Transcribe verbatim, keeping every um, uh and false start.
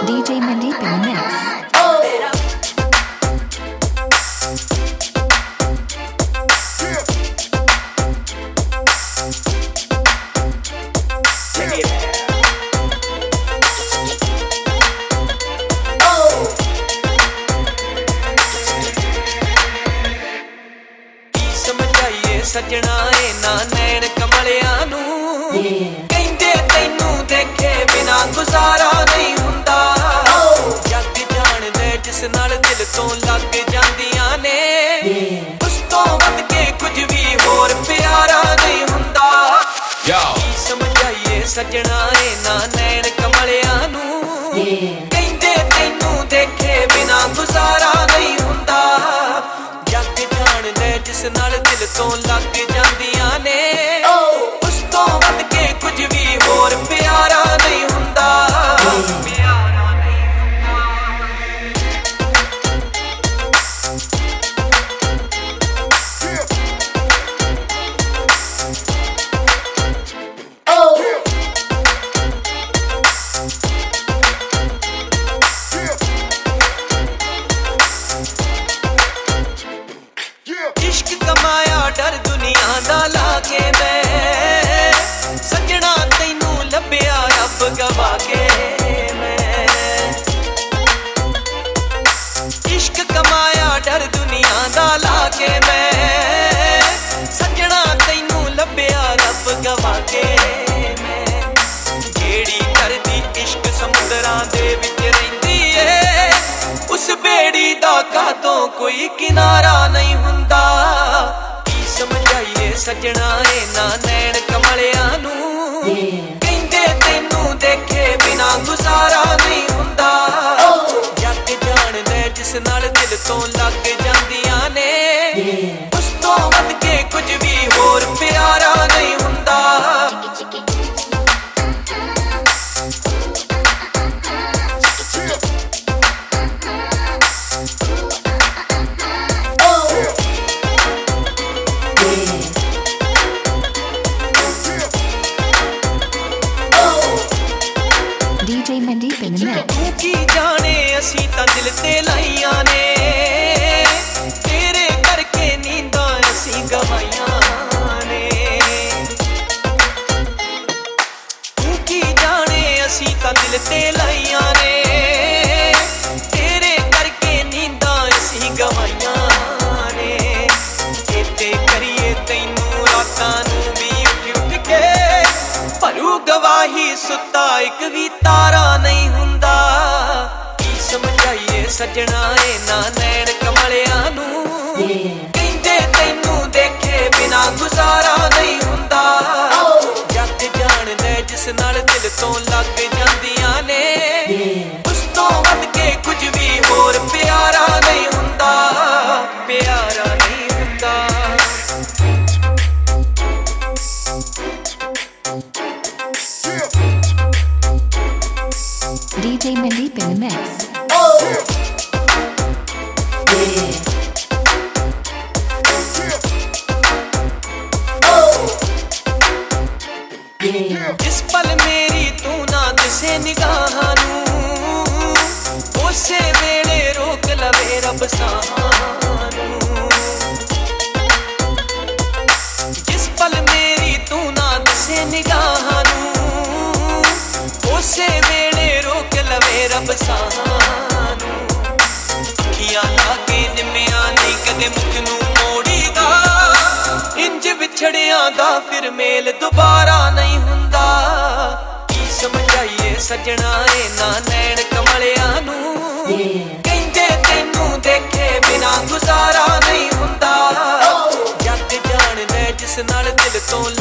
D J Mandeep in the mix. सजना ए ना नैन कमलिया नू कहंदे तैनू देखे बिना गुजारा नहीं हुंदा जग जान दे जिस नाल दिल तो लग जांदियां ने उस तो वध के कुछ भी होर प्यारा नहीं हुंदा की समझाइए सजना ए ना नैन कमलिया नू कहंदे तैनू देखे बिना गुजारा नहीं हुंदा जग जान दे जिस नाल दिल तो लग जांदियां ने उस तो वध के कुछ भी होर प्यारा नहीं हुंदा प्यारा नहीं इश्क कमाया डर दुनिया दा लाके मैं सजना तैनू लभ्या रब गवा के मैं इश्क कमाया डर दुनिया दा लाके मैं सजना तैनू लभ्या रब गवा के मैं जेड़ी करदी इश्क समुंदरां दे विच रहिंदी ए उस बेड़ी दा कातों कोई किनारा नहीं हुंदा की समझाइए सजना ए ना नैन कमलिया नू कहंदे तैनू देखे बिना गुजारा नहीं हुंदा जग जान दे जिस नाल दिल तो लग जांदियां ने उस तो वध के कुछ भी होर प्यारा नहीं हुंदा D J Mandeep in the mix. तू की जाने असी तां दिल ते लाइयां ने तेरे करके नींदां असी गवाइयां ने तू की जाने असी तां दिल ते लाइयां ने तेरे करके नींदां असी गवाइयां ने इत्ते करिए तैनू रातां नू भी उठ उठ के भरू गवाही सुता एक भी तारा नहीं हुंदा की समझाइए सजना ए ना नैन कमलिया नू कहंदे तैनू देखे बिना गुजारा नहीं हुंदा जग जान दे जिस नाल दिल तो लग जांदियां ने उस तो वध के कुछ भी होर प्यारा नहीं हुंदा प्यारा नहीं हुंदा D J Mandeep in the mix. जिस पल मेरी तू ना दिसे निगाहां नू उसे वेले रोक लवे रब साहां नू जिस पल मेरी तू ना दिसे निगाहां नू उसे वेले रोक लवे रब साहां नू अखियां लागे निमिया नहीं कदे मुख नू मोड़ीदा इंज विछड़ियां दा फिर मेल दोबारा नहीं हुंदा की समझाइए सजना ए ना नैन कमलिया नू कहंदे तैनू देखे बिना गुजारा नहीं हुंदा जग जान दे जिस नाल दिल तो